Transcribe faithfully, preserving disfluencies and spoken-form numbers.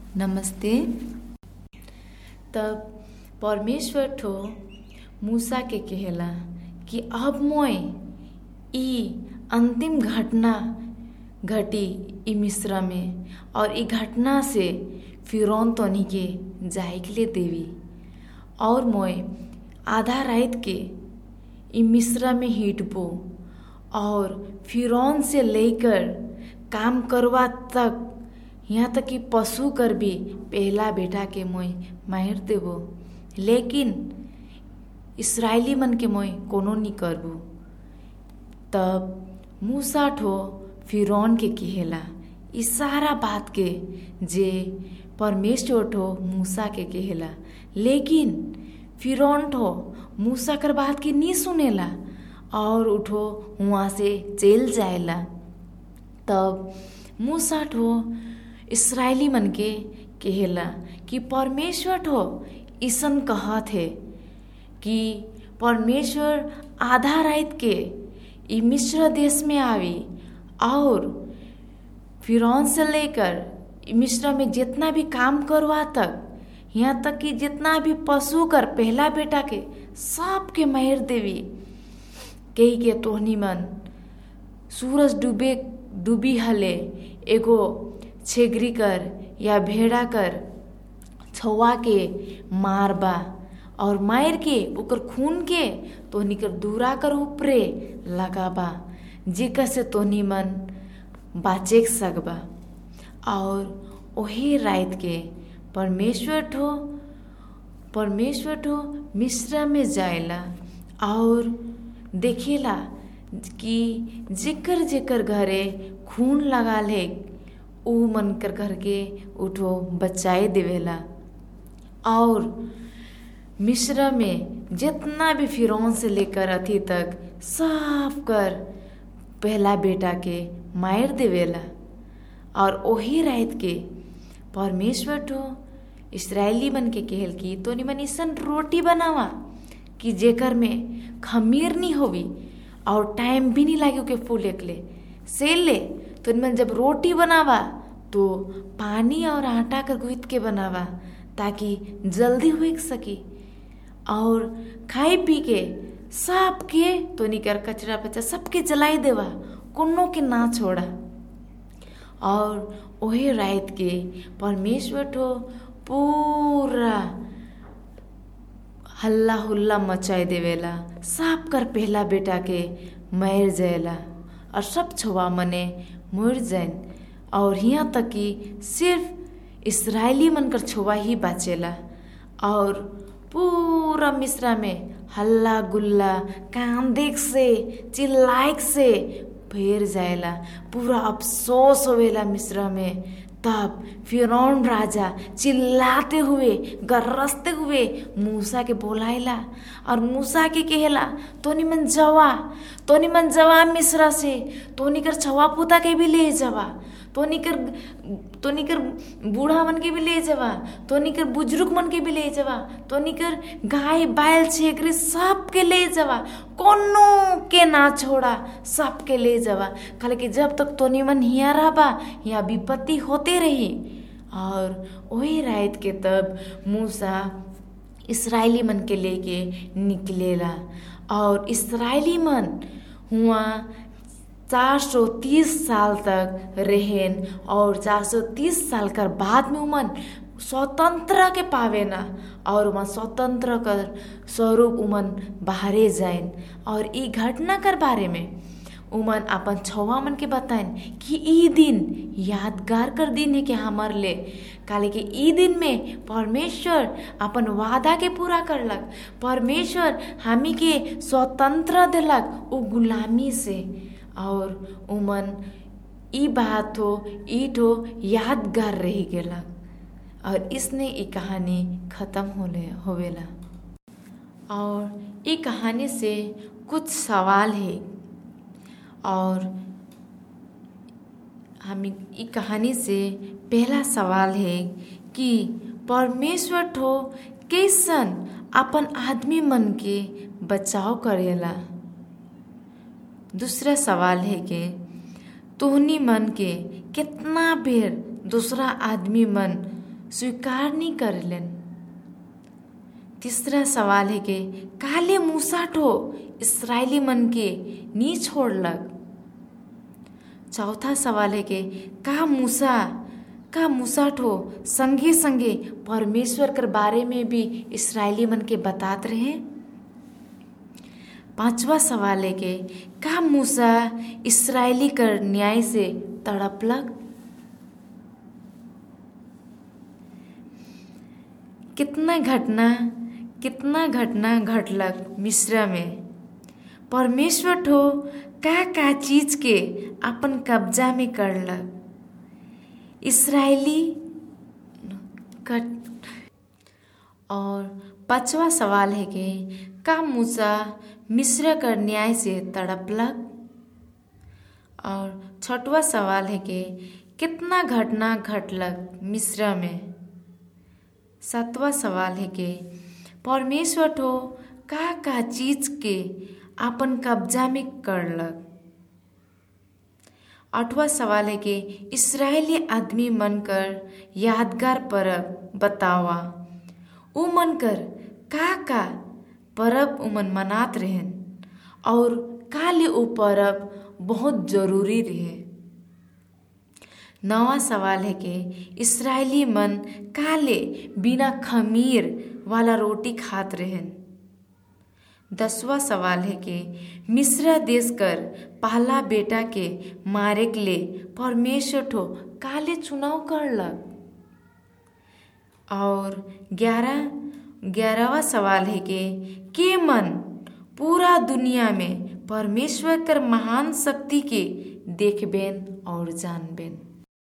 नमस्ते। तब परमेश्वर ठो मूसा के कहेला कि अब मोय ई अंतिम घटना घटी ई मिस्र में, और ई घटना से फिरौन तोनी के जाए के लिए देवी, और मोय आधा रात के ई मिस्र में हिटबो, और फिरौन से लेकर काम करवा तक, यहाँ तक कि पशु कर भी पहला बेटा के मोय मार देबो, लेकिन इसराइली मन के मोय कोनो नहीं करबो। तब मूसा ठो फिरौन के कहेला ई सारा बात के जे परमेश्वर ठो मूसा के कहेला, लेकिन फिरौन ठो मूसा कर बात के नहीं सुनेला और उठो वहाँ से चल जाएला। तब मूसा ठो इसराइली मन के कहेला कि परमेश्वर ठो इसन कहत है कि परमेश्वर आधा रात के ई मिस्र देश में आवी, और फिरौन से लेकर मिस्र में जितना भी काम करवा तक, यहाँ तक कि जितना भी पशु कर पहला बेटा के सब के मार देवी। कही के तोहनी मन सूरज डूबे डूबी हले एगो छेगरी कर या भेड़ा कर छुआ के मारबा, और मार के ओकर खून के तोहनी कर दूरा कर ऊपरे लगाबा, जेकर से तोहनी मन बाचे सकबा। और वही रात के परमेश्वर ठो परमेश्वर ठो मिस्र में जाएला और देखेला कि जेकर जेकर घरे खून लगा ले ऊ मन कर घर के उठो बचाए देवेला। और मिस्र में जितना भी फिरौन से लेकर अथी तक सब कर पहला बेटा के मार देवेला। और वही रात के परमेश्वर ठो इसराइली मन के कहल की तो निमन इसन रोटी बनावा कि जेकर में खमीर नहीं होवी और टाइम भी नहीं लागे के फूले के ले सेल ले। तो निमन जब रोटी बनावा तो पानी और आटा कर गूंथ के बनावा ताकि जल्दी हो सकी, और खाई पी के सब के तो निकर कचरा पचा सबके जलाई देवा, कोनो के ना छोड़ा। और वही रात के परमेश्वर ठो पूरा हल्ला हुल्ला मचाई देवेला, सब कर पहला बेटा के मर जाएला और सब छुआ मने मर जाए। और यहाँ तक कि सिर्फ इसराइली मन कर छुआ ही बाचेला, और पूरा मिस्र में हल्ला गुल्ला कान देख से चिल्लाइक से फेर जाएला, पूरा अफसोस होवेला मिस्र में। तब फिरौन राजा चिल्लाते हुए गरजते हुए मूसा के बोलाइला, और मूसा के कहेला तो निमन जवा तो निमन जवा मिस्र से, तो निकर छवा पुता के भी ले जावा, तो निकर तो निकर बूढ़ा मन के भी ले जावा, तो निकर बुजुर्ग मन के भी ले जावा, तो निकर गाय बैल छेकरी सब के ले जावा, कोनो के ना छोड़ा, सब के ले जावा। खाली कि जब तक तो निमन हिया रहबा यहाँ विपत्ति होते रही। और वही रात के तब मूसा इसराइली मन के लेके निकलेला, और इसराइली मन हुआ चार सौ तीस साल तक रहेन, और चार सौ तीस साल कर बाद में उमन स्वतंत्र के पावे ना, और उमन स्वतंत्र कर स्वरूप उमन बाहरे जाइन। और ई घटना कर बारे में उमन अपन छवा मन के बताइन कि ई दिन यादगार कर दिन है कि हमार ले, काले कि ई दिन में परमेश्वर अपन वादा के पूरा करलक, परमेश्वर हमी के स्वतंत्र दिलक उ गुलामी से। और उमन ई बात हो ई ठो यादगार रही गेला, और इसने ई कहानी खत्म होले होवेला। और ई कहानी से कुछ सवाल है, और हम ई कहानी से पहला सवाल है कि परमेश्वर ठो कैसन अपन आदमी मन के बचाव करेला। दूसरा सवाल है कि तोहनी मन के कितना बेर दूसरा आदमी मन स्वीकार नहीं कर लेन। तीसरा सवाल है कि काले मूसा ठो इसराइली मन के नी छोड़लक। चौथा सवाल है कि का मूसा का मूसा ठो संगे संगे परमेश्वर के बारे में भी इसराइली मन के बतात रहे। पांचवा सवाल है कि का मूसा इसराइली कर न्याय से तड़पलक। कितना घटना कितना घटना घटलक मिस्र में। परमेश्वर ठो का का चीज के अपन कब्जा में करलक। इसराइली कट और पांचवा सवाल है कि का मूसा मिस्र कर न्याय से तड़पलक। और छठवा सवाल है कि कितना घटना घटलक मिस्र में। सातवां सवाल है कि परमेश्वर ठो का का चीज के अपन कब्जा में करलक। आठवां सवाल है कि इसराइली आदमी मनकर यादगार परब बतावा। उ मनकर का का परब उमन मनात रहेन और काले उ परब बहुत जरूरी रहे। नवा सवाल है कि इसराइली मन काले बिना खमीर वाला रोटी खात रहेन। दसवां सवाल है कि मिस्र देश कर पहला बेटा के मारे के लिए परमेश्वर ठो काले चुनाव करलक। और ग्यारह ग्यारहवा सवाल है कि के मन पूरा दुनिया में परमेश्वर कर महान शक्ति के देखबेन और जानबेन।